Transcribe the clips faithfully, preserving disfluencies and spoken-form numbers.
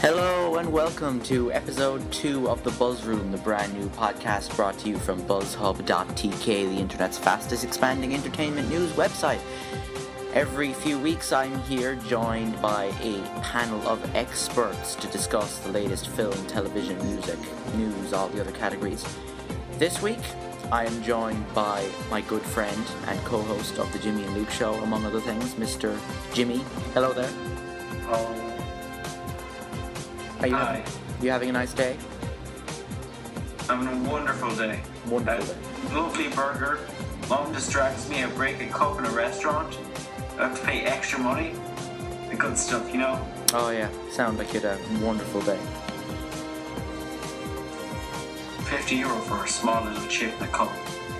Hello and welcome to episode two of The Buzz Room, the brand new podcast brought to you from buzzhub dot t k, the internet's fastest expanding entertainment news website. Every few weeks I'm here joined by a panel of experts to discuss the latest film, television, music, news, all the other categories. This week I am joined by my good friend and co-host of the Jimmy and Luke Show, among other things, Mister Jimmy. Hello there. Oh. Are you, Hi. having, you having a nice day? Having a wonderful day. Wonderful A day. lovely burger. Mom distracts me. I break a cup in a restaurant. I have to pay extra money. The good stuff, you know? Oh yeah, sound like you had a wonderful day. fifty euro for a small little chip in a cup.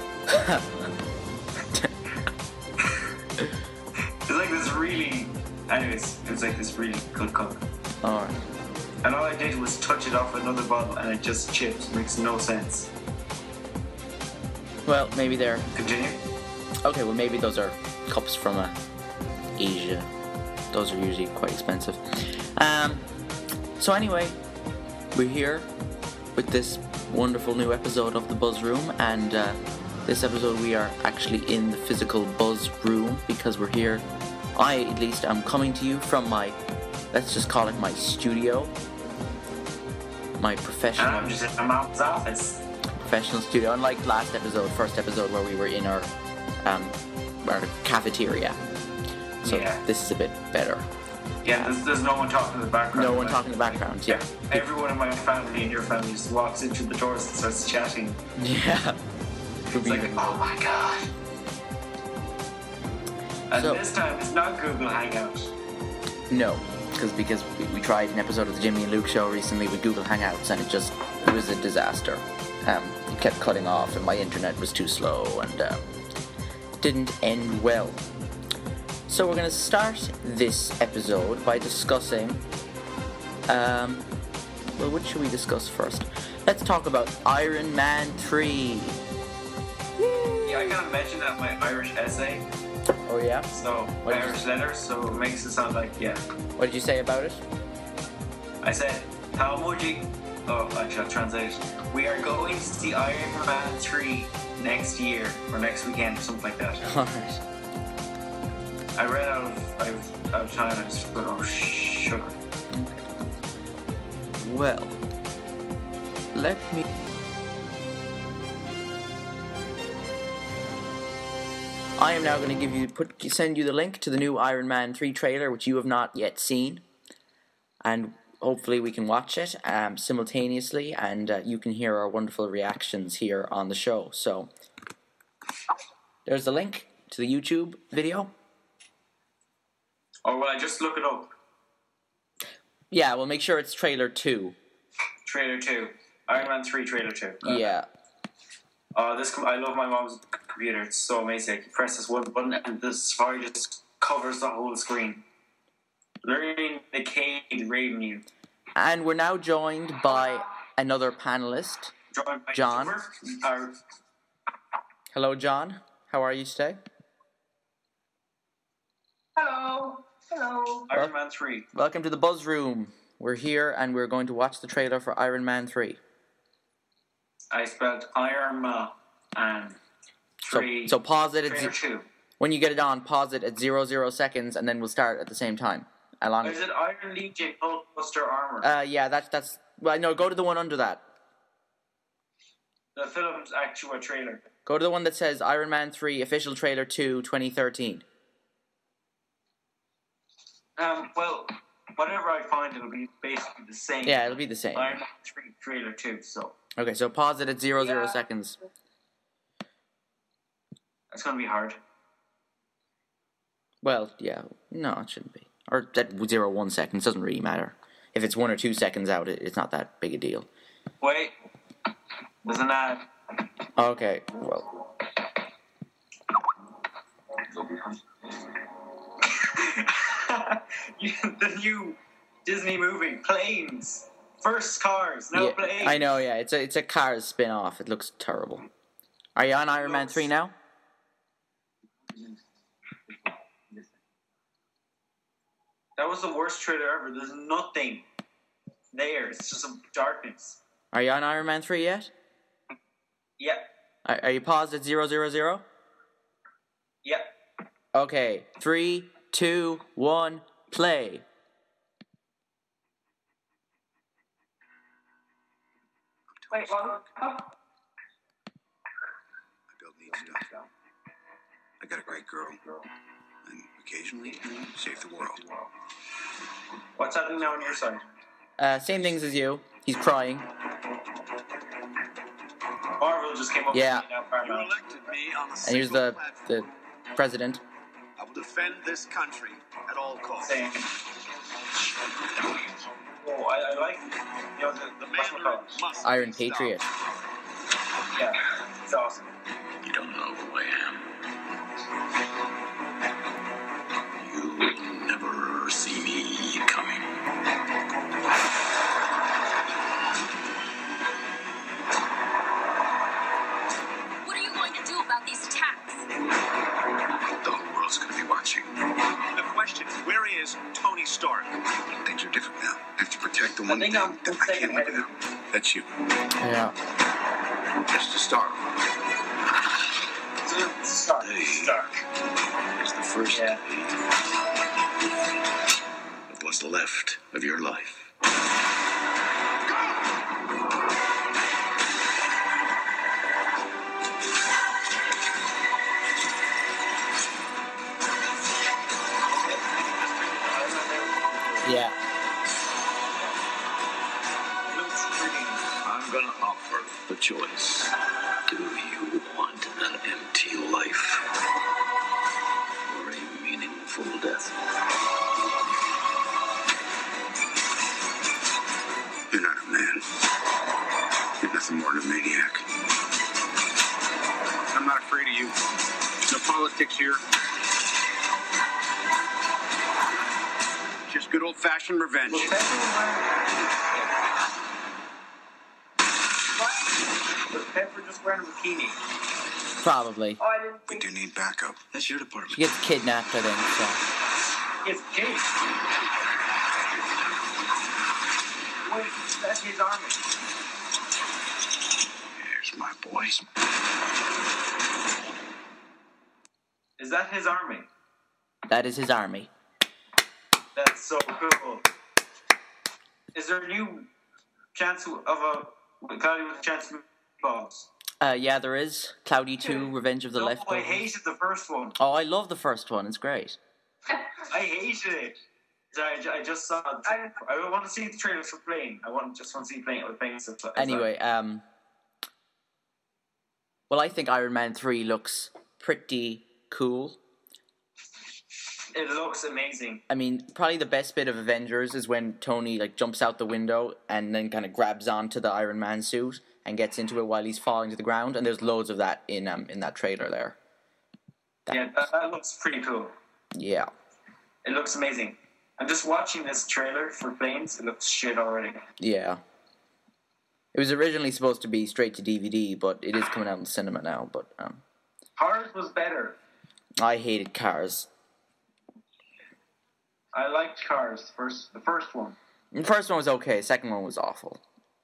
It's like this really... Anyways, it was like this really good cup. Alright. And all I did was touch it off another bottle and it just chipped. It makes no sense. Well, maybe they're... Continue? Okay, well maybe those are cups from uh, Asia. Those are usually quite expensive. Um, so anyway, we're here with this wonderful new episode of The Buzz Room, and uh, this episode we are actually in the physical Buzz Room because we're here. I, at least, am coming to you from my, let's just call it my studio. My professional... And I'm just in my mom's office. professional studio, unlike last episode, first episode where we were in our um, our cafeteria. So Yeah. this is a bit better. Yeah, there's, there's no one talking in the background. No one talking in the background, yeah. Everyone in my family and your family just walks into the doors and starts chatting. Yeah. It's like, oh my god. And So- this time it's not Google Hangout. No, because because we, we tried an episode of the Jimmy and Luke Show recently with Google Hangouts, and it just it was a disaster. Um, it kept cutting off, and my internet was too slow, and uh, didn't end well. So we're going to start this episode by discussing, um, well, what should we discuss first? Let's talk about Iron Man three. Yeah, I kind of mentioned that in my Irish essay. Oh yeah? So, What did Irish letter, so it makes it sound like, yeah. What did you say about it? I said, Talmuji. Oh, actually, I'll translate. We are going to see Iron Man three next year, or next weekend, or something like that. Alright. I read out of, out of, out of time, I just put, oh, sugar. Well, let me... I am now going to give you, put, send you the link to the new Iron Man three trailer, which you have not yet seen, and hopefully we can watch it um, simultaneously, and uh, you can hear our wonderful reactions here on the show. So, there's the link to the YouTube video. Or will I just look it up? Yeah, we'll make sure it's trailer two. Trailer two. Iron Man three trailer two. Uh, Yeah. Uh, this com- I love my mom's computer. It's so amazing. You press this one button and the Safari just covers the whole screen. Learning the Cade revenue. And we're now joined by another panelist. Joined by John. Silver, Our Hello, John. How are you today? Hello. Hello. Iron Man three. Welcome to the Buzz Room. We're here and we're going to watch the trailer for Iron Man three. I spelled Iron Man and So, three. so pause it at trailer ze- two. when you get it on. Pause it at zero zero seconds, and then we'll start at the same time. Along. Is it Iron Legion Hulkbuster Armor? Uh, yeah, that's that's. Well, no, go to the one under that. the film's actual trailer. Go to the one that says Iron Man three official trailer two twenty thirteen. Um. Well, whatever I find, it'll be basically the same. Yeah, it'll be the same. Iron Man three trailer two. So Okay, so pause it at zero zero Yeah. seconds. that's gonna be hard. Well, yeah, no, it shouldn't be. Or at zero one seconds doesn't really matter. If it's one or two seconds out, it, it's not that big a deal. Wait. There's an ad. Okay, well, The new Disney movie, Planes. First cars, now yeah, planes. I know. Yeah, it's a it's a Cars spin-off. It looks terrible. Are you on Iron Man three now? That was the worst trailer ever. There's nothing. there. It's just a darkness. Are you on Iron Man three yet? Yep. Are, are you paused at zero zero zero? Yep. Okay, three, two, one, play. Wait, what? Oh. I build neat stuff. I got a great girl. And occasionally, save the world. What's happening now on your side? Uh, same things as you. He's crying. Marvel just came up Yeah. with me now, You Paramount. elected me on a And here's single the, the platform. president. I will defend this country at all costs. Same. Oh, I, I like, you know, the, The the what's it mandarin called? must Iron be stopped. Patriot. Yeah, it's awesome. You don't know who I am. You will never see me coming. What are you going to do about these attacks? The whole world's going to be watching. The question is, where is Tony Stark? Things are different now. I have to protect the I one think thing I'm that I second can't live ahead of without. That's you. Yeah. Mister Stark. It's a- it's Stark. Hey. Stark. It's the first Yeah. day of what's left of your life. Yeah. It looks pretty. I'm gonna offer the choice. Do you want an empty life or a meaningful death? You're not a man. You're nothing more than a maniac. I'm not afraid of you. No politics here. Just good old-fashioned revenge. Was Pepper wearing What? Was Pepper just wearing a bikini? Probably. Oh, I didn't We think. do need backup. That's your department. She gets kidnapped, I think, so. It's Jake. Wait, that's his army. Here's my boys. Is that his army? That is his army. That's so cool. Is there a new chance of a Cloudy with a Chance of Meatballs? Uh, yeah, there is. Cloudy two, Revenge of the No, I Leftovers. hated the first one. Oh, I love the first one. It's great. I hated it. Sorry, I ju- I just saw. The I- I want to see the trailers for playing. I want just want to see playing playing stuff. Sorry. Anyway, um... Well, I think Iron Man three looks pretty cool. It looks amazing. I mean, probably the best bit of Avengers is when Tony, like, jumps out the window and then kind of grabs onto the Iron Man suit and gets into it while he's falling to the ground, and there's loads of that in um in that trailer there. That- Yeah, that, that looks pretty cool. Yeah. It looks amazing. I'm just watching this trailer for planes. It looks shit already. Yeah. It was originally supposed to be straight to D V D, but it is coming out in cinema now, but um Cars was better. I hated Cars. I liked Cars first. The first one. The first one was okay, second one was awful.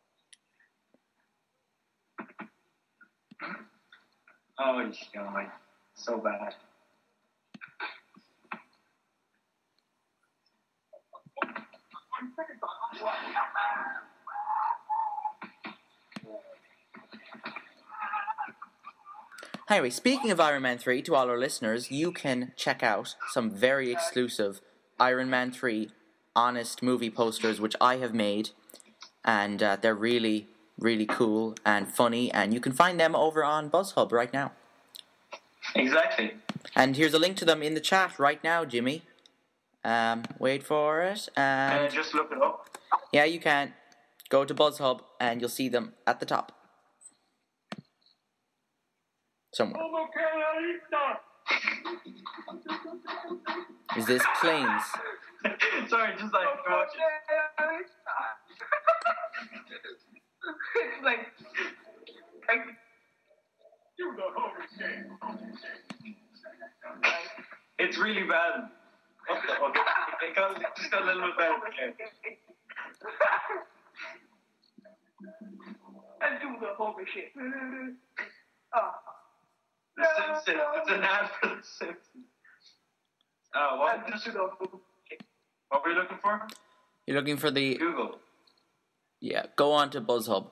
Oh, my, so bad. Anyway, speaking of Iron Man three, to all our listeners, you can check out some very exclusive Iron Man three honest movie posters, which I have made, and uh, they're really, really cool and funny, and you can find them over on BuzzHub right now. Exactly. And here's a link to them in the chat right now, Jimmy. Um, wait for it, Can I and just look it up? yeah, you can. Go to BuzzHub, and you'll see them at the top. Somewhere. Is this planes? Sorry, just like watch it. It's like, like, It's really bad. Okay, okay. It got, it just got a little bit better. Okay. holy shit. Oh. The Simpsons. It's an ad for The Simpsons. Oh, what? That's just go. What were you looking for? You're looking for the... Google. Yeah, go on to BuzzHub.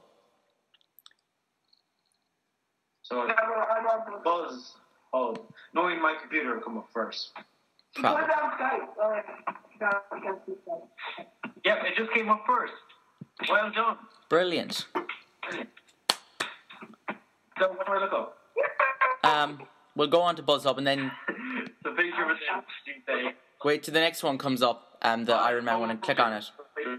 So, I'm on Buzz Hub. Knowing my computer will come up first. Put Probably. it on Skype. Oh, no, I can't see Skype. Yep, it just came up first. Well done. Brilliant. So, what do I look up? Um, we'll go on to BuzzHub and then The picture of a Tuesday. wait till the next one comes up, um, the Iron Man one, and click on it.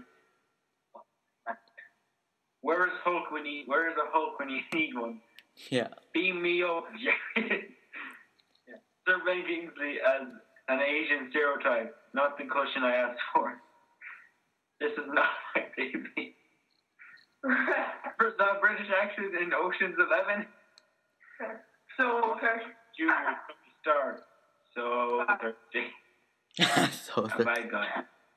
Where is Hulk when you? Where is a Hulk when you need one? Yeah. Beam me up, Jerry. Sir Ben Kingsley as an Asian stereotype, not the cushion I asked for. This is not my baby. The British actress in Ocean's Eleven. So, okay. Junior star. So thirsty. So A the, bad guy.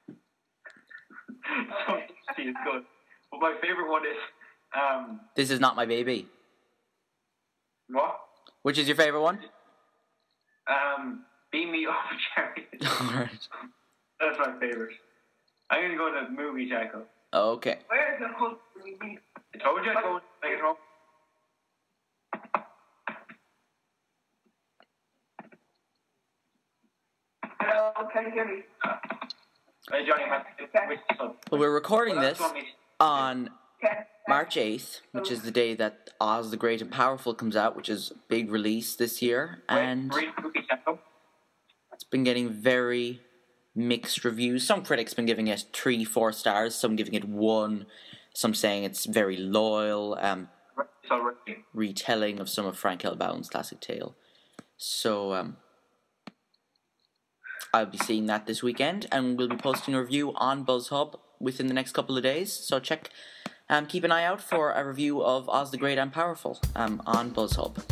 So thirsty is good. But my favorite one is um this is not my baby. what? Which is your favorite one? Um Beam Me Up, Jerry. Alright. That's my favorite. I'm gonna go to movie tackle. Okay. Where is the Hulk? I told you I'd go make it home. Hello, can you hear me? Hey Johnny, my Well, we're recording this on Okay. March eighth, which is the day that Oz the Great and Powerful comes out, which is a big release this year, and movie tackle. it's been getting very mixed reviews. Some critics been giving it three, four stars, some giving it one, some saying it's very loyal, um, It's already. retelling of some of Frank L. Baum's classic tale. So, um, I'll be seeing that this weekend, and we'll be posting a review on BuzzHub within the next couple of days. So check, um, keep an eye out for a review of Oz the Great and Powerful um, on BuzzHub.